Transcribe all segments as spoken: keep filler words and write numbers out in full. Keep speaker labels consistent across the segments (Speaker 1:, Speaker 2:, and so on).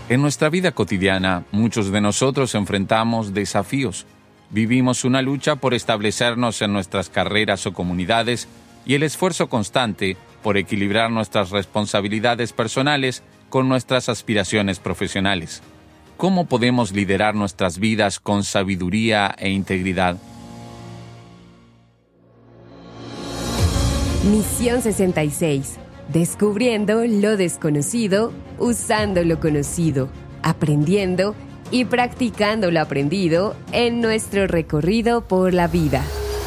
Speaker 1: En nuestra vida cotidiana, muchos de nosotros enfrentamos desafíos. Vivimos una lucha por establecernos en nuestras carreras o comunidades y el esfuerzo constante por equilibrar nuestras responsabilidades personales con nuestras aspiraciones profesionales. ¿Cómo podemos liderar nuestras vidas con sabiduría e integridad?
Speaker 2: Misión sesenta y seis. Descubriendo lo desconocido, usando lo conocido, aprendiendo y practicando lo aprendido en nuestro recorrido por la vida.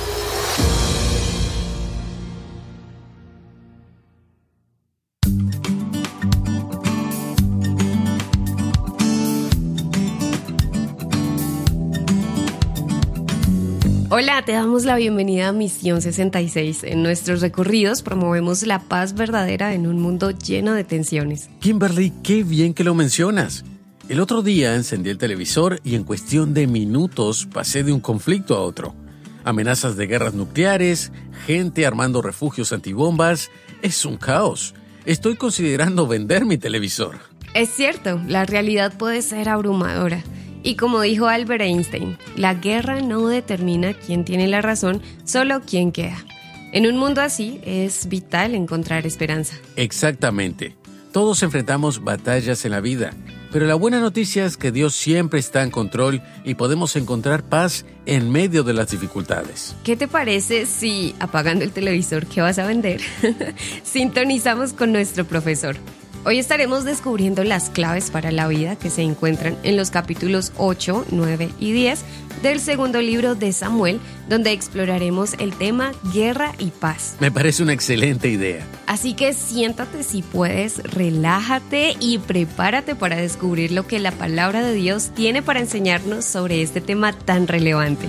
Speaker 2: Hola, te damos la bienvenida a Misión sesenta y seis. En nuestros recorridos promovemos la paz verdadera en un mundo lleno de tensiones.
Speaker 3: Kimberly, qué bien que lo mencionas. El otro día encendí el televisor y en cuestión de minutos pasé de un conflicto a otro. Amenazas de guerras nucleares, gente armando refugios antibombas. Es un caos. Estoy considerando vender mi televisor.
Speaker 2: Es cierto, la realidad puede ser abrumadora. Y como dijo Albert Einstein, la guerra no determina quién tiene la razón, solo quién queda. En un mundo así, es vital encontrar esperanza.
Speaker 3: Exactamente. Todos enfrentamos batallas en la vida, pero la buena noticia es que Dios siempre está en control y podemos encontrar paz en medio de las dificultades.
Speaker 2: ¿Qué te parece si, apagando el televisor que vas a vender, sintonizamos con nuestro profesor? Hoy estaremos descubriendo las claves para la vida que se encuentran en los capítulos ocho, nueve y diez del segundo libro de Samuel, donde exploraremos el tema guerra y paz.
Speaker 3: Me parece una excelente idea.
Speaker 2: Así que siéntate si puedes, relájate y prepárate para descubrir lo que la palabra de Dios tiene para enseñarnos sobre este tema tan relevante.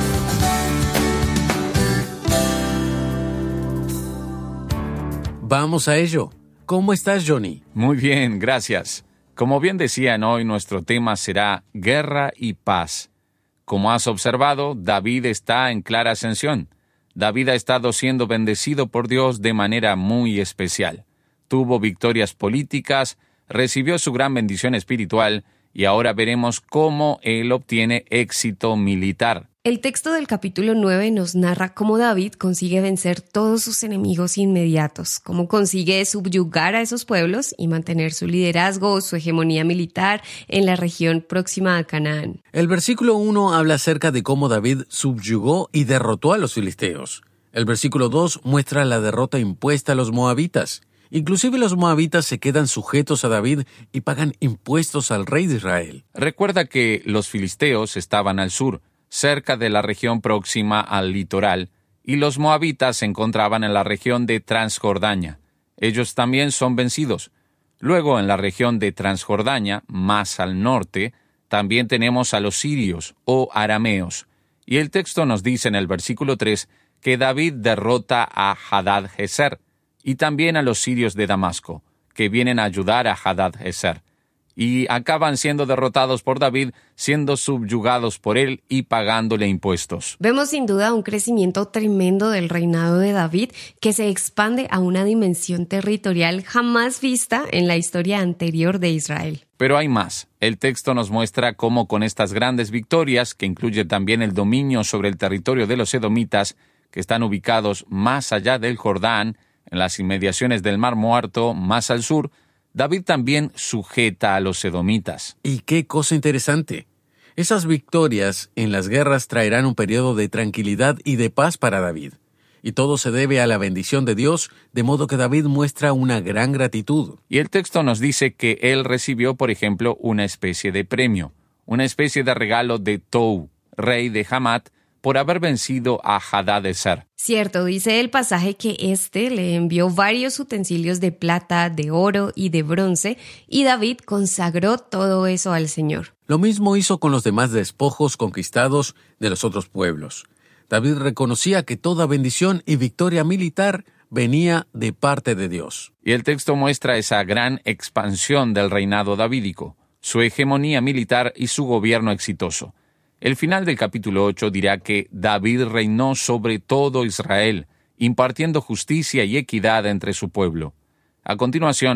Speaker 3: Vamos a ello. ¿Cómo estás, Johnny?
Speaker 1: Muy bien, gracias. Como bien decían, hoy nuestro tema será guerra y paz. Como has observado, David está en clara ascensión. David ha estado siendo bendecido por Dios de manera muy especial. Tuvo victorias políticas, recibió su gran bendición espiritual y ahora veremos cómo él obtiene éxito militar.
Speaker 2: El texto del capítulo nueve nos narra cómo David consigue vencer todos sus enemigos inmediatos, cómo consigue subyugar a esos pueblos y mantener su liderazgo, su hegemonía militar en la región próxima a Canaán.
Speaker 3: El versículo uno habla acerca de cómo David subyugó y derrotó a los filisteos. El versículo dos muestra la derrota impuesta a los moabitas. Inclusive los moabitas se quedan sujetos a David y pagan impuestos al rey de Israel.
Speaker 1: Recuerda que los filisteos estaban al sur, cerca de la región próxima al litoral, y los moabitas se encontraban en la región de Transjordania. Ellos también son vencidos. Luego, en la región de Transjordania, más al norte, también tenemos a los sirios o arameos. Y el texto nos dice en el versículo tres que David derrota a Hadad-Ezer y también a los sirios de Damasco, que vienen a ayudar a Hadad-Ezer. Y acaban siendo derrotados por David, siendo subyugados por él y pagándole impuestos.
Speaker 2: Vemos sin duda un crecimiento tremendo del reinado de David que se expande a una dimensión territorial jamás vista en la historia anterior de Israel.
Speaker 1: Pero hay más. El texto nos muestra cómo con estas grandes victorias, que incluye también el dominio sobre el territorio de los edomitas, que están ubicados más allá del Jordán, en las inmediaciones del Mar Muerto, más al sur, David también sujeta a los edomitas.
Speaker 3: Y qué cosa interesante. Esas victorias en las guerras traerán un periodo de tranquilidad y de paz para David. Y todo se debe a la bendición de Dios, de modo que David muestra una gran gratitud.
Speaker 1: Y el texto nos dice que él recibió, por ejemplo, una especie de premio, una especie de regalo de Tou, rey de Hamat, por haber vencido a Hadad-Ezer.
Speaker 2: Cierto, dice el pasaje que éste le envió varios utensilios de plata, de oro y de bronce, y David consagró todo eso al Señor.
Speaker 3: Lo mismo hizo con los demás despojos conquistados de los otros pueblos. David reconocía que toda bendición y victoria militar venía de parte de Dios.
Speaker 1: Y el texto muestra esa gran expansión del reinado davídico, su hegemonía militar y su gobierno exitoso. El final del capítulo ocho dirá que David reinó sobre todo Israel, impartiendo justicia y equidad entre su pueblo. A continuación,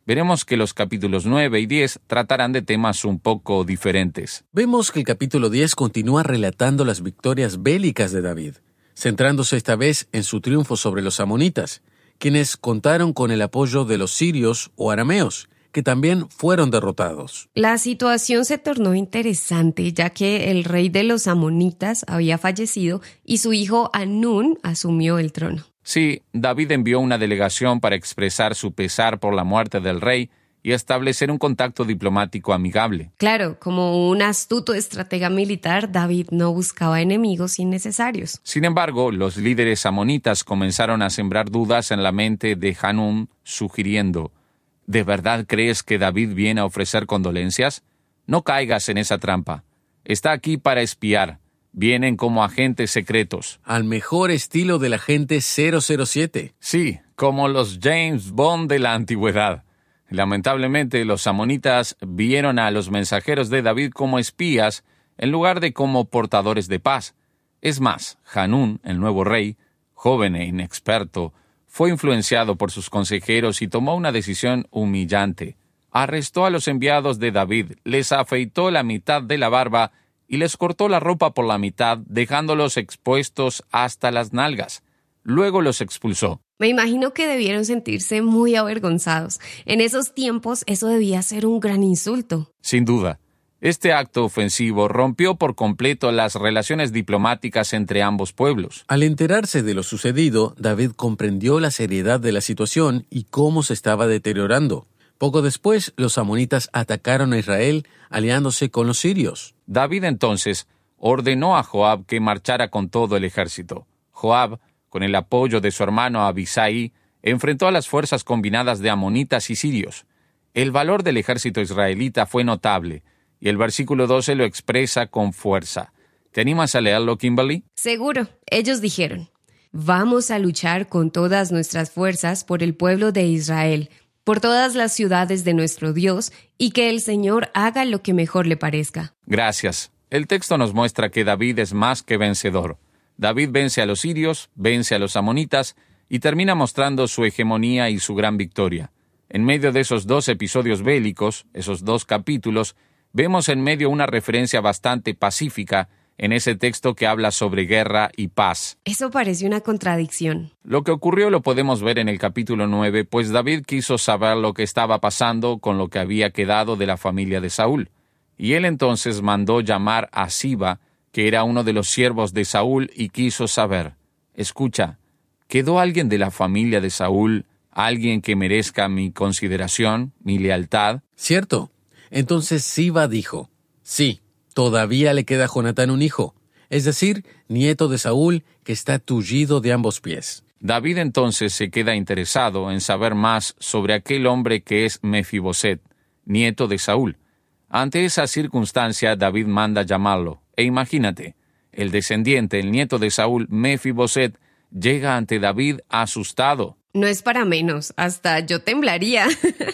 Speaker 1: veremos que los capítulos nueve y diez tratarán de temas un poco diferentes.
Speaker 3: Vemos que el capítulo diez continúa relatando las victorias bélicas de David, centrándose esta vez en su triunfo sobre los amonitas, quienes contaron con el apoyo de los sirios o arameos, que también fueron derrotados.
Speaker 2: La situación se tornó interesante, ya que el rey de los amonitas había fallecido y su hijo Hanún asumió el trono.
Speaker 1: Sí, David envió una delegación para expresar su pesar por la muerte del rey y establecer un contacto diplomático amigable.
Speaker 2: Claro, como un astuto estratega militar, David no buscaba enemigos innecesarios.
Speaker 1: Sin embargo, los líderes amonitas comenzaron a sembrar dudas en la mente de Hanún, sugiriendo: ¿de verdad crees que David viene a ofrecer condolencias? No caigas en esa trampa. Está aquí para espiar. Vienen como agentes secretos.
Speaker 3: Al mejor estilo del agente cero cero siete.
Speaker 1: Sí, como los James Bond de la antigüedad. Lamentablemente, los amonitas vieron a los mensajeros de David como espías en lugar de como portadores de paz. Es más, Hanún, el nuevo rey, joven e inexperto, fue influenciado por sus consejeros y tomó una decisión humillante. Arrestó a los enviados de David, les afeitó la mitad de la barba y les cortó la ropa por la mitad, dejándolos expuestos hasta las nalgas. Luego los expulsó.
Speaker 2: Me imagino que debieron sentirse muy avergonzados. En esos tiempos eso debía ser un gran insulto.
Speaker 1: Sin duda. Este acto ofensivo rompió por completo las relaciones diplomáticas entre ambos pueblos.
Speaker 3: Al enterarse de lo sucedido, David comprendió la seriedad de la situación y cómo se estaba deteriorando. Poco después, los amonitas atacaron a Israel, aliándose con los sirios.
Speaker 1: David entonces ordenó a Joab que marchara con todo el ejército. Joab, con el apoyo de su hermano Abisai, enfrentó a las fuerzas combinadas de amonitas y sirios. El valor del ejército israelita fue notable, y el versículo doce lo expresa con fuerza. ¿Te animas a leerlo, Kimberly?
Speaker 2: Seguro. Ellos dijeron: vamos a luchar con todas nuestras fuerzas por el pueblo de Israel, por todas las ciudades de nuestro Dios, y que el Señor haga lo que mejor le parezca.
Speaker 1: Gracias. El texto nos muestra que David es más que vencedor. David vence a los sirios, vence a los amonitas, y termina mostrando su hegemonía y su gran victoria. En medio de esos dos episodios bélicos, esos dos capítulos, vemos en medio una referencia bastante pacífica en ese texto que habla sobre guerra y paz.
Speaker 2: Eso parece una contradicción.
Speaker 1: Lo que ocurrió lo podemos ver en el capítulo nueve, pues David quiso saber lo que estaba pasando con lo que había quedado de la familia de Saúl. Y él entonces mandó llamar a Siba, que era uno de los siervos de Saúl, y quiso saber: escucha, ¿quedó alguien de la familia de Saúl, alguien que merezca mi consideración, mi lealtad?
Speaker 3: Cierto. Entonces Siba dijo: sí, todavía le queda a Jonatán un hijo, es decir, nieto de Saúl, que está tullido de ambos pies.
Speaker 1: David entonces se queda interesado en saber más sobre aquel hombre que es Mefiboset, nieto de Saúl. Ante esa circunstancia, David manda llamarlo. E imagínate, el descendiente, el nieto de Saúl, Mefiboset, llega ante David asustado.
Speaker 2: No es para menos, hasta yo temblaría.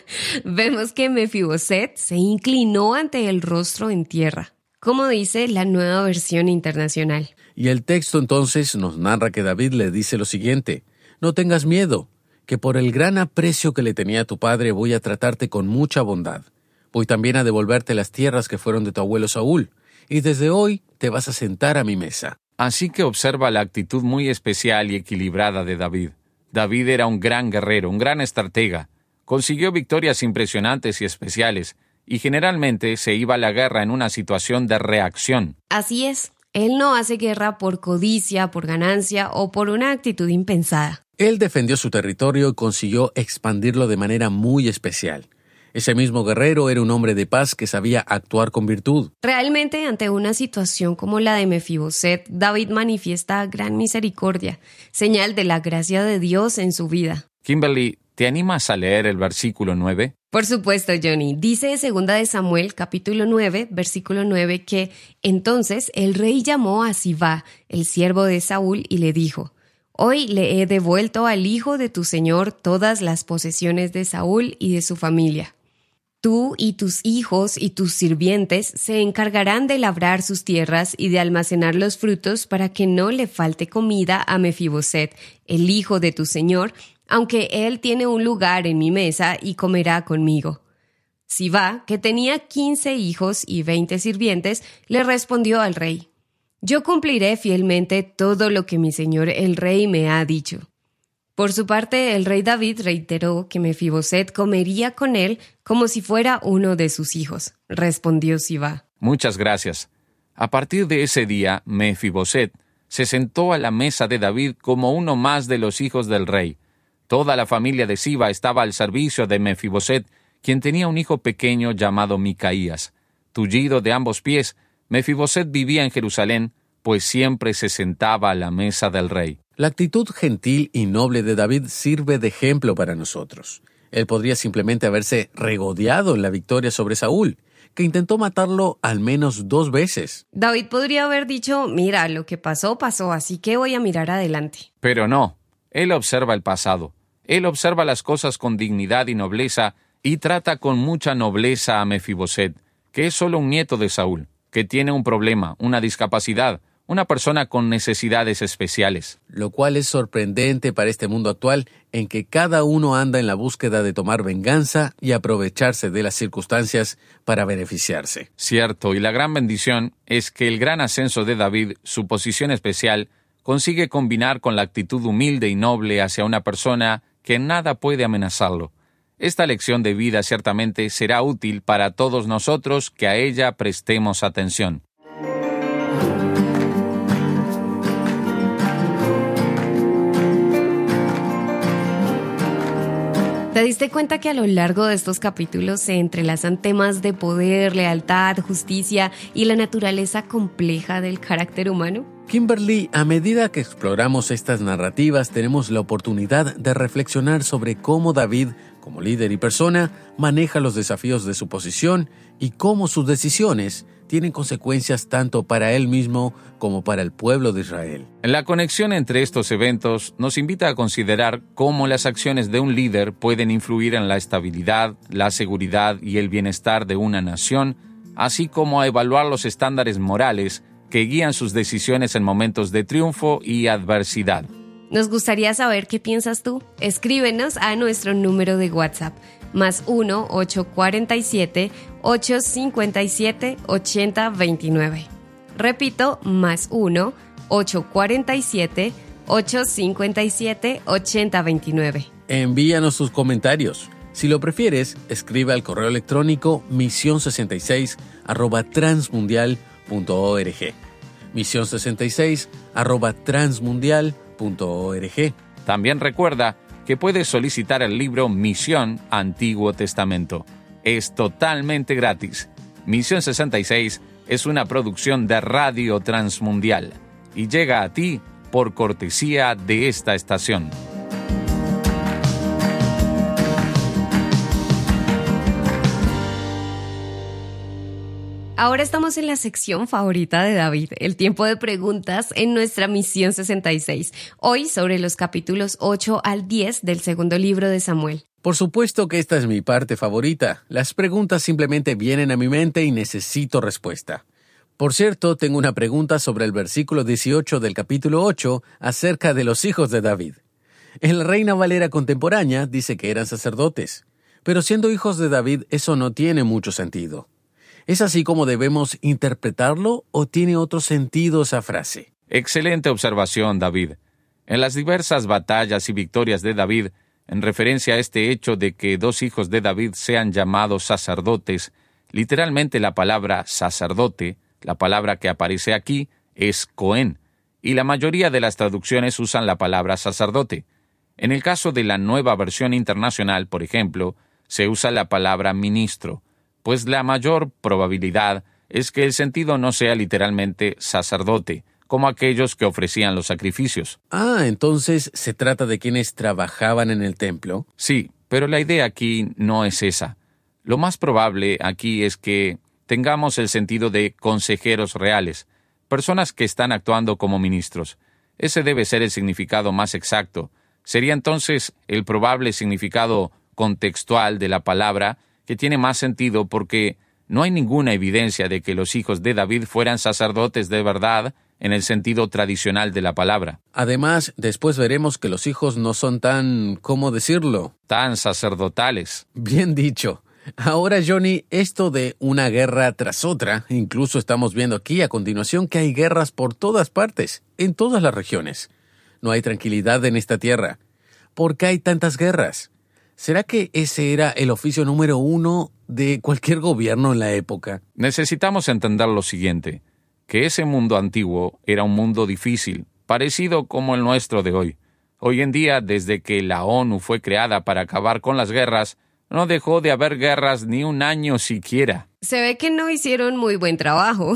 Speaker 2: Vemos que Mefiboset se inclinó ante el rostro en tierra, como dice la Nueva Versión Internacional.
Speaker 3: Y el texto entonces nos narra que David le dice lo siguiente: no tengas miedo, que por el gran aprecio que le tenía a tu padre voy a tratarte con mucha bondad. Voy también a devolverte las tierras que fueron de tu abuelo Saúl, y desde hoy te vas a sentar a mi mesa.
Speaker 1: Así que observa la actitud muy especial y equilibrada de David. David era un gran guerrero, un gran estratega. Consiguió victorias impresionantes y especiales, y generalmente se iba a la guerra en una situación de reacción.
Speaker 2: Así es. Él no hace guerra por codicia, por ganancia o por una actitud impensada.
Speaker 3: Él defendió su territorio y consiguió expandirlo de manera muy especial. Ese mismo guerrero era un hombre de paz que sabía actuar con virtud.
Speaker 2: Realmente, ante una situación como la de Mefiboset, David manifiesta gran misericordia, señal de la gracia de Dios en su vida.
Speaker 1: Kimberly, ¿te animas a leer el versículo nueve?
Speaker 2: Por supuesto, Johnny. Dice segunda de Samuel, capítulo nueve, versículo nueve, que entonces el rey llamó a Sibá, el siervo de Saúl, y le dijo: hoy le he devuelto al hijo de tu señor todas las posesiones de Saúl y de su familia. Tú y tus hijos y tus sirvientes se encargarán de labrar sus tierras y de almacenar los frutos para que no le falte comida a Mefiboset, el hijo de tu señor, aunque él tiene un lugar en mi mesa y comerá conmigo. Sibá, que tenía quince hijos y veinte sirvientes, le respondió al rey: Yo cumpliré fielmente todo lo que mi señor el rey me ha dicho. Por su parte, el rey David reiteró que Mefiboset comería con él como si fuera uno de sus hijos. Respondió Sibá:
Speaker 1: Muchas gracias. A partir de ese día, Mefiboset se sentó a la mesa de David como uno más de los hijos del rey. Toda la familia de Siba estaba al servicio de Mefiboset, quien tenía un hijo pequeño llamado Micaías. Tullido de ambos pies, Mefiboset vivía en Jerusalén, pues siempre se sentaba a la mesa del rey.
Speaker 3: La actitud gentil y noble de David sirve de ejemplo para nosotros. Él podría simplemente haberse regodeado en la victoria sobre Saúl, que intentó matarlo al menos dos veces.
Speaker 2: David podría haber dicho: mira, lo que pasó, pasó, así que voy a mirar adelante.
Speaker 1: Pero no, él observa el pasado. Él observa las cosas con dignidad y nobleza y trata con mucha nobleza a Mefiboset, que es solo un nieto de Saúl, que tiene un problema, una discapacidad, una persona con necesidades especiales.
Speaker 3: Lo cual es sorprendente para este mundo actual en que cada uno anda en la búsqueda de tomar venganza y aprovecharse de las circunstancias para beneficiarse.
Speaker 1: Cierto, y la gran bendición es que el gran ascenso de David, su posición especial, consigue combinar con la actitud humilde y noble hacia una persona que nada puede amenazarlo. Esta lección de vida ciertamente será útil para todos nosotros que a ella prestemos atención.
Speaker 2: ¿Te diste cuenta que a lo largo de estos capítulos se entrelazan temas de poder, lealtad, justicia y la naturaleza compleja del carácter humano?
Speaker 3: Kimberly, a medida que exploramos estas narrativas, tenemos la oportunidad de reflexionar sobre cómo David, como líder y persona, maneja los desafíos de su posición y cómo sus decisiones tienen consecuencias tanto para él mismo como para el pueblo de Israel.
Speaker 1: La conexión entre estos eventos nos invita a considerar cómo las acciones de un líder pueden influir en la estabilidad, la seguridad y el bienestar de una nación, así como a evaluar los estándares morales que guían sus decisiones en momentos de triunfo y adversidad.
Speaker 2: Nos gustaría saber qué piensas tú. Escríbenos a nuestro número de WhatsApp, más uno ocho cuatro siete, ocho cinco siete, ocho cero dos nueve. Repito, más uno ocho cuatro siete, ocho cinco siete, ocho cero dos nueve.
Speaker 3: Envíanos tus comentarios. Si lo prefieres, escribe al correo electrónico misión sesenta y seis arroba transmundial punto org. misión sesenta y seis arroba transmundial punto org.
Speaker 1: También recuerda que puedes solicitar el libro Misión Antiguo Testamento. Es totalmente gratis. Misión sesenta y seis es una producción de Radio Transmundial y llega a ti por cortesía de esta estación.
Speaker 2: Ahora estamos en la sección favorita de David, el tiempo de preguntas en nuestra Misión sesenta y seis. Hoy sobre los capítulos ocho al diez del segundo libro de Samuel.
Speaker 3: Por supuesto que esta es mi parte favorita. Las preguntas simplemente vienen a mi mente y necesito respuesta. Por cierto, tengo una pregunta sobre el versículo dieciocho del capítulo ocho acerca de los hijos de David. En la Reina Valera contemporánea dice que eran sacerdotes, pero siendo hijos de David eso no tiene mucho sentido. ¿Es así como debemos interpretarlo o tiene otro sentido esa frase?
Speaker 1: Excelente observación, David. En las diversas batallas y victorias de David, en referencia a este hecho de que dos hijos de David sean llamados sacerdotes, literalmente la palabra sacerdote, la palabra que aparece aquí, es Cohen, y la mayoría de las traducciones usan la palabra sacerdote. En el caso de la Nueva Versión Internacional, por ejemplo, se usa la palabra ministro, pues la mayor probabilidad es que el sentido no sea literalmente sacerdote, como aquellos que ofrecían los sacrificios.
Speaker 3: Ah, entonces se trata de quienes trabajaban en el templo.
Speaker 1: Sí, pero la idea aquí no es esa. Lo más probable aquí es que tengamos el sentido de consejeros reales, personas que están actuando como ministros. Ese debe ser el significado más exacto. Sería entonces el probable significado contextual de la palabra, que tiene más sentido porque no hay ninguna evidencia de que los hijos de David fueran sacerdotes de verdad en el sentido tradicional de la palabra.
Speaker 3: Además, después veremos que los hijos no son tan, ¿cómo decirlo?
Speaker 1: Tan sacerdotales.
Speaker 3: Bien dicho. Ahora, Johnny, esto de una guerra tras otra, incluso estamos viendo aquí a continuación que hay guerras por todas partes, en todas las regiones. No hay tranquilidad en esta tierra. ¿Por qué hay tantas guerras? ¿Será que ese era el oficio número uno de cualquier gobierno en la época?
Speaker 1: Necesitamos entender lo siguiente, que ese mundo antiguo era un mundo difícil, parecido como el nuestro de hoy. Hoy en día, desde que la ONU fue creada para acabar con las guerras, no dejó de haber guerras ni un año siquiera.
Speaker 2: Se ve que no hicieron muy buen trabajo.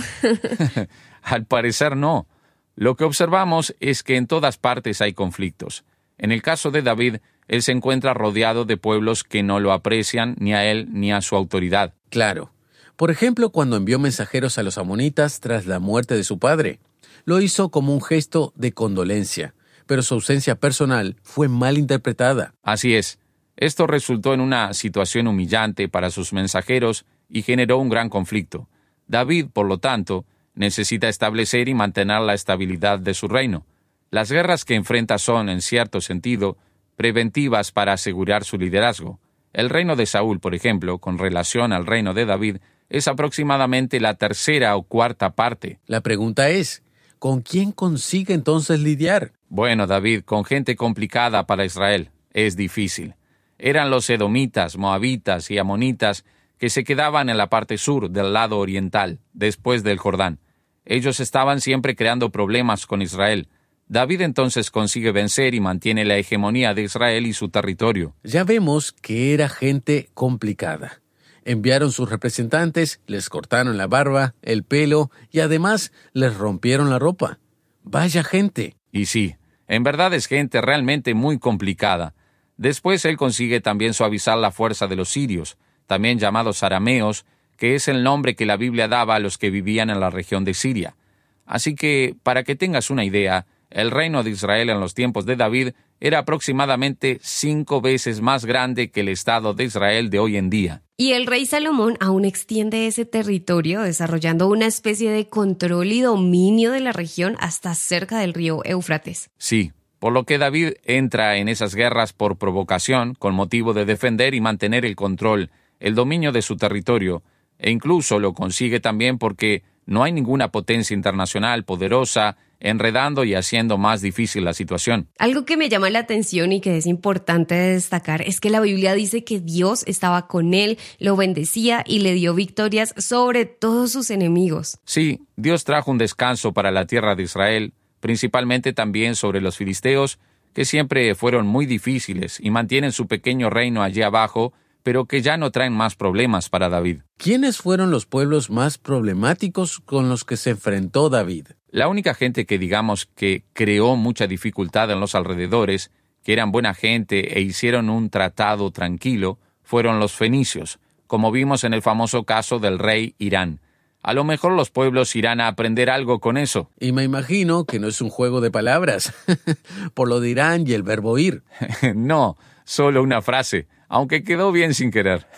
Speaker 1: Al parecer no. Lo que observamos es que en todas partes hay conflictos. En el caso de David, él se encuentra rodeado de pueblos que no lo aprecian ni a él ni a su autoridad.
Speaker 3: Claro. Por ejemplo, cuando envió mensajeros a los amonitas tras la muerte de su padre, lo hizo como un gesto de condolencia, pero su ausencia personal fue mal interpretada.
Speaker 1: Así es. Esto resultó en una situación humillante para sus mensajeros y generó un gran conflicto. David, por lo tanto, necesita establecer y mantener la estabilidad de su reino. Las guerras que enfrenta son, en cierto sentido, preventivas para asegurar su liderazgo. El reino de Saúl, por ejemplo, con relación al reino de David, es aproximadamente la tercera o cuarta parte.
Speaker 3: La pregunta es, ¿con quién consigue entonces lidiar?
Speaker 1: Bueno, David, con gente complicada para Israel. Es difícil. Eran los edomitas, moabitas y amonitas que se quedaban en la parte sur del lado oriental, después del Jordán. Ellos estaban siempre creando problemas con Israel. David entonces consigue vencer y mantiene la hegemonía de Israel y su territorio.
Speaker 3: Ya vemos que era gente complicada. Enviaron sus representantes, les cortaron la barba, el pelo y además les rompieron la ropa. ¡Vaya gente!
Speaker 1: Y sí, en verdad es gente realmente muy complicada. Después él consigue también suavizar la fuerza de los sirios, también llamados arameos, que es el nombre que la Biblia daba a los que vivían en la región de Siria. Así que, para que tengas una idea, el reino de Israel en los tiempos de David era aproximadamente cinco veces más grande que el Estado de Israel de hoy en día.
Speaker 2: Y el rey Salomón aún extiende ese territorio, desarrollando una especie de control y dominio de la región hasta cerca del río Éufrates.
Speaker 1: Sí. Por lo que David entra en esas guerras por provocación, con motivo de defender y mantener el control, el dominio de su territorio, e incluso lo consigue también porque no hay ninguna potencia internacional poderosa enredando y haciendo más difícil la situación.
Speaker 2: Algo que me llama la atención y que es importante de destacar es que la Biblia dice que Dios estaba con él, lo bendecía y le dio victorias sobre todos sus enemigos.
Speaker 1: Sí, Dios trajo un descanso para la tierra de Israel, principalmente también sobre los filisteos, que siempre fueron muy difíciles y mantienen su pequeño reino allí abajo, pero que ya no traen más problemas para David.
Speaker 3: ¿Quiénes fueron los pueblos más problemáticos con los que se enfrentó David?
Speaker 1: La única gente que digamos que creó mucha dificultad en los alrededores, que eran buena gente e hicieron un tratado tranquilo, fueron los fenicios, como vimos en el famoso caso del rey Irán. A lo mejor los pueblos irán a aprender algo con eso.
Speaker 3: Y me imagino que no es un juego de palabras, por lo de Irán y el verbo ir.
Speaker 1: No, solo una frase, aunque quedó bien sin querer.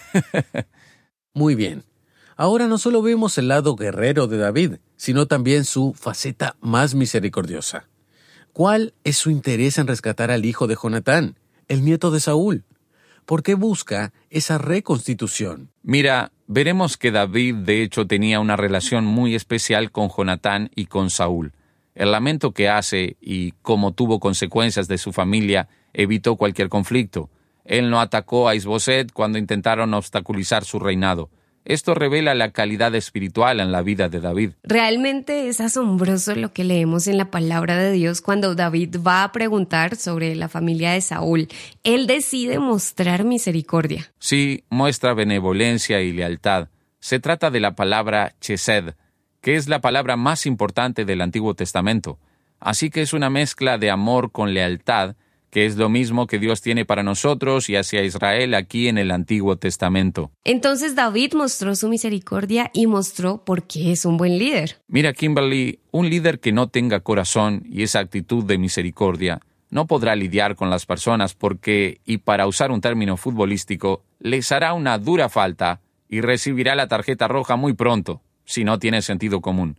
Speaker 3: Muy bien. Ahora no solo vemos el lado guerrero de David, sino también su faceta más misericordiosa. ¿Cuál es su interés en rescatar al hijo de Jonatán, el nieto de Saúl? ¿Por qué busca esa reconstitución?
Speaker 1: Mira, veremos que David de hecho tenía una relación muy especial con Jonatán y con Saúl. El lamento que hace y cómo tuvo consecuencias de su familia evitó cualquier conflicto. Él no atacó a Isboset cuando intentaron obstaculizar su reinado. Esto revela la calidad espiritual en la vida de David.
Speaker 2: Realmente es asombroso lo que leemos en la palabra de Dios cuando David va a preguntar sobre la familia de Saúl. Él decide mostrar misericordia.
Speaker 1: Sí, muestra benevolencia y lealtad. Se trata de la palabra chesed, que es la palabra más importante del Antiguo Testamento. Así que es una mezcla de amor con lealtad, que es lo mismo que Dios tiene para nosotros y hacia Israel aquí en el Antiguo Testamento.
Speaker 2: Entonces David mostró su misericordia y mostró por qué es un buen líder.
Speaker 1: Mira, Kimberly, un líder que no tenga corazón y esa actitud de misericordia no podrá lidiar con las personas porque, y para usar un término futbolístico, les hará una dura falta y recibirá la tarjeta roja muy pronto, si no tiene sentido común.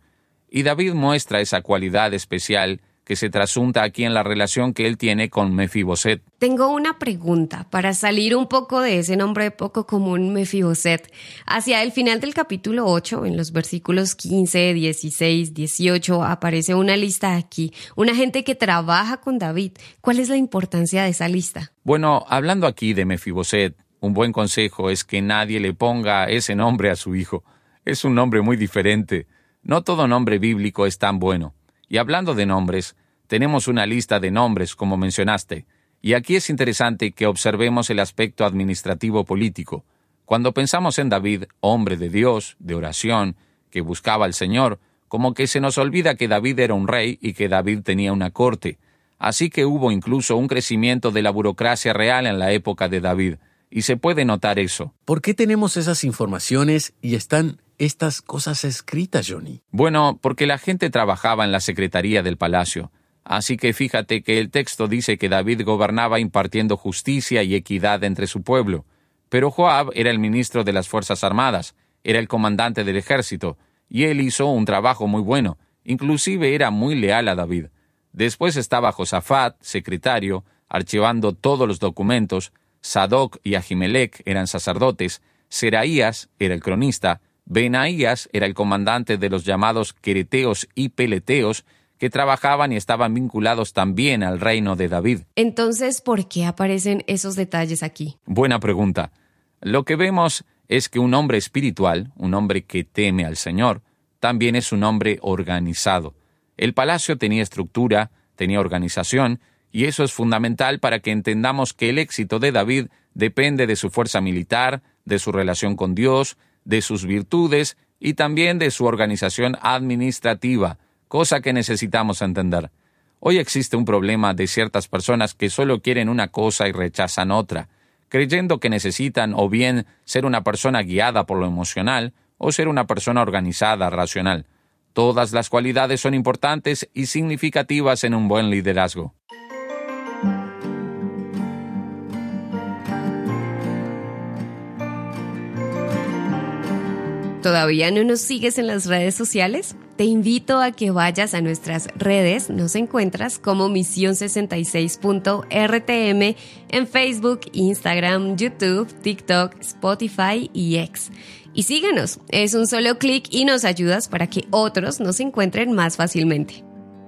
Speaker 1: Y David muestra esa cualidad especial que se trasunta aquí en la relación que él tiene con Mefiboset.
Speaker 2: Tengo una pregunta para salir un poco de ese nombre poco común, Mefiboset. Hacia el final del capítulo ocho, en los versículos quince, dieciséis, dieciocho, aparece una lista aquí, una gente que trabaja con David. ¿Cuál es la importancia de esa lista?
Speaker 1: Bueno, hablando aquí de Mefiboset, un buen consejo es que nadie le ponga ese nombre a su hijo. Es un nombre muy diferente. No todo nombre bíblico es tan bueno. Y hablando de nombres, tenemos una lista de nombres, como mencionaste, y aquí es interesante que observemos el aspecto administrativo político. Cuando pensamos en David, hombre de Dios, de oración, que buscaba al Señor, como que se nos olvida que David era un rey y que David tenía una corte. Así que hubo incluso un crecimiento de la burocracia real en la época de David, y se puede notar eso.
Speaker 3: ¿Por qué tenemos esas informaciones y están estas cosas escritas, Johnny?
Speaker 1: Bueno, porque la gente trabajaba en la secretaría del palacio. Así que fíjate que el texto dice que David gobernaba impartiendo justicia y equidad entre su pueblo. Pero Joab era el ministro de las Fuerzas Armadas, era el comandante del ejército, y él hizo un trabajo muy bueno, inclusive era muy leal a David. Después estaba Josafat, secretario, archivando todos los documentos, Sadoc y Ahimelech eran sacerdotes, Seraías era el cronista, Benaías era el comandante de los llamados quereteos y peleteos, que trabajaban y estaban vinculados también al reino de David.
Speaker 2: Entonces, ¿por qué aparecen esos detalles aquí?
Speaker 1: Buena pregunta. Lo que vemos es que un hombre espiritual, un hombre que teme al Señor, también es un hombre organizado. El palacio tenía estructura, tenía organización, y eso es fundamental para que entendamos que el éxito de David depende de su fuerza militar, de su relación con Dios, de sus virtudes y también de su organización administrativa, cosa que necesitamos entender. Hoy existe un problema de ciertas personas que solo quieren una cosa y rechazan otra, creyendo que necesitan o bien ser una persona guiada por lo emocional o ser una persona organizada, racional. Todas las cualidades son importantes y significativas en un buen liderazgo.
Speaker 2: ¿Todavía no nos sigues en las redes sociales? Te invito a que vayas a nuestras redes. Nos encuentras como Misión sesenta y seis punto R T M en Facebook, Instagram, YouTube, TikTok, Spotify y X. Y síguenos, es un solo clic y nos ayudas para que otros nos encuentren más fácilmente.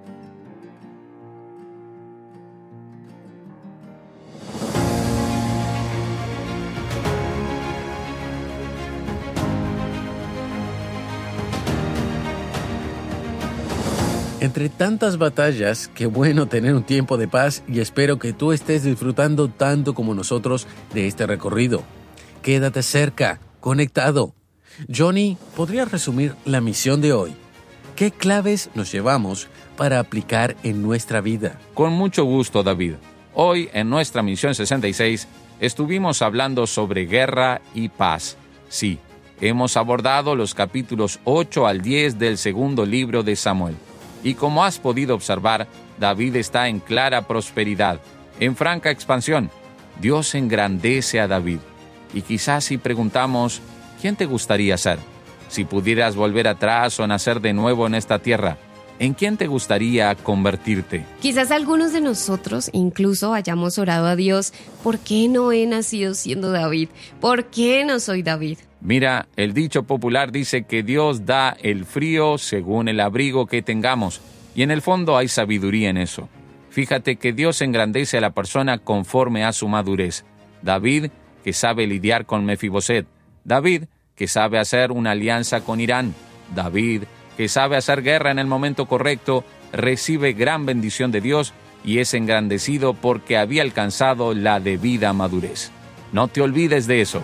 Speaker 3: Entre tantas batallas, qué bueno tener un tiempo de paz y espero que tú estés disfrutando tanto como nosotros de este recorrido. Quédate cerca, conectado. Johnny, ¿podrías resumir la misión de hoy? ¿Qué claves nos llevamos para aplicar en nuestra vida?
Speaker 1: Con mucho gusto, David. Hoy, en nuestra Misión sesenta y seis, estuvimos hablando sobre guerra y paz. Sí, hemos abordado los capítulos ocho al diez del segundo libro de Samuel. Y como has podido observar, David está en clara prosperidad, en franca expansión. Dios engrandece a David. Y quizás si preguntamos, ¿quién te gustaría ser? Si pudieras volver atrás o nacer de nuevo en esta tierra, ¿en quién te gustaría convertirte?
Speaker 2: Quizás algunos de nosotros incluso hayamos orado a Dios, ¿por qué no he nacido siendo David? ¿Por qué no soy David?
Speaker 1: Mira, el dicho popular dice que Dios da el frío según el abrigo que tengamos, y en el fondo hay sabiduría en eso. Fíjate que Dios engrandece a la persona conforme a su madurez. David, que sabe lidiar con Mefiboset. David, que sabe hacer una alianza con Irán. David, que sabe hacer guerra en el momento correcto, recibe gran bendición de Dios y es engrandecido porque había alcanzado la debida madurez. No te olvides de eso.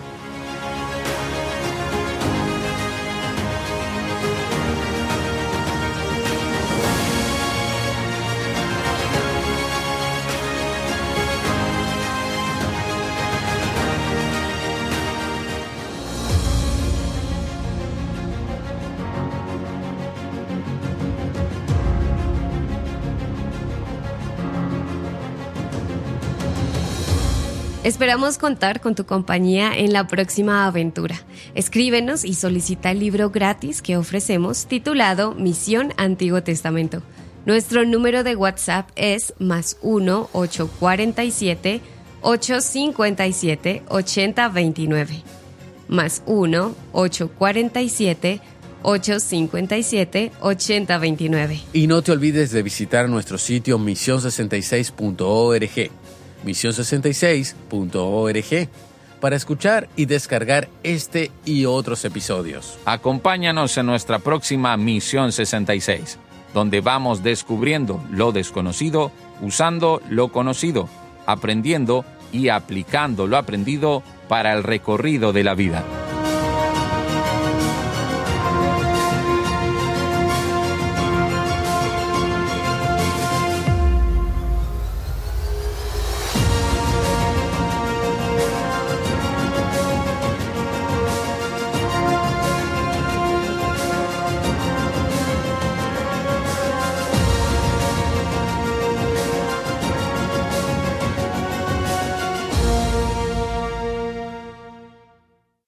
Speaker 2: Esperamos contar con tu compañía en la próxima aventura. Escríbenos y solicita el libro gratis que ofrecemos titulado Misión Antiguo Testamento. Nuestro número de WhatsApp es más uno ocho cuatro siete ocho cinco siete ocho cero dos nueve. Más uno ocho cuatro siete ocho cinco siete ocho cero dos nueve.
Speaker 3: Y no te olvides de visitar nuestro sitio misión sesenta y seis punto org, misión sesenta y seis punto org, para escuchar y descargar este y otros episodios.
Speaker 1: Acompáñanos en nuestra próxima Misión sesenta y seis, donde vamos descubriendo lo desconocido, usando lo conocido, aprendiendo y aplicando lo aprendido para el recorrido de la vida.